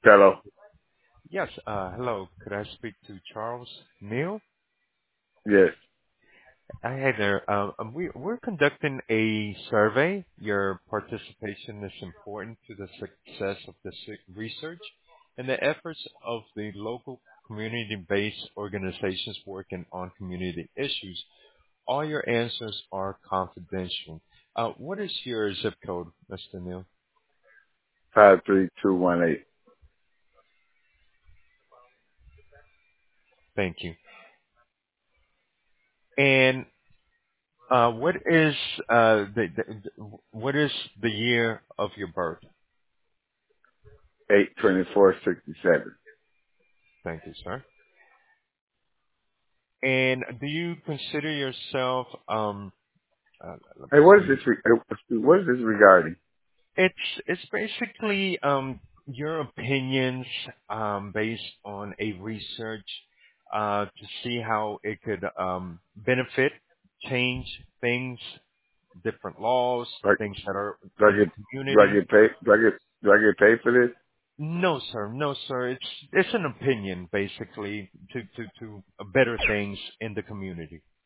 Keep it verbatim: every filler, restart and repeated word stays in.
Hello. Yes, uh, hello. Could I speak to Charles Neal? Yes. Uh, Hey there. Uh, um, we, we're conducting a survey. Your participation is important to the success of the se- research and the efforts of the local community-based organizations working on community issues. All your answers are confidential. Uh, what is your zip code, Mister Neal? Five three two one eight. Thank you. And Uh, what is uh the, the the- what is the year of your birth? Eight twenty four sixty seven. Thank you, sir. And do you consider yourself um uh, let Hey, me what is this? see. Re- uh, what is this regarding? It's it's basically um your opinions um based on a research uh to see how it could um benefit, change things, different laws, Like, things that are do I in the get do I community. get paid? Do I get do I get paid for this? No, sir. No, sir. It's it's an opinion, basically, to to to better things in the community.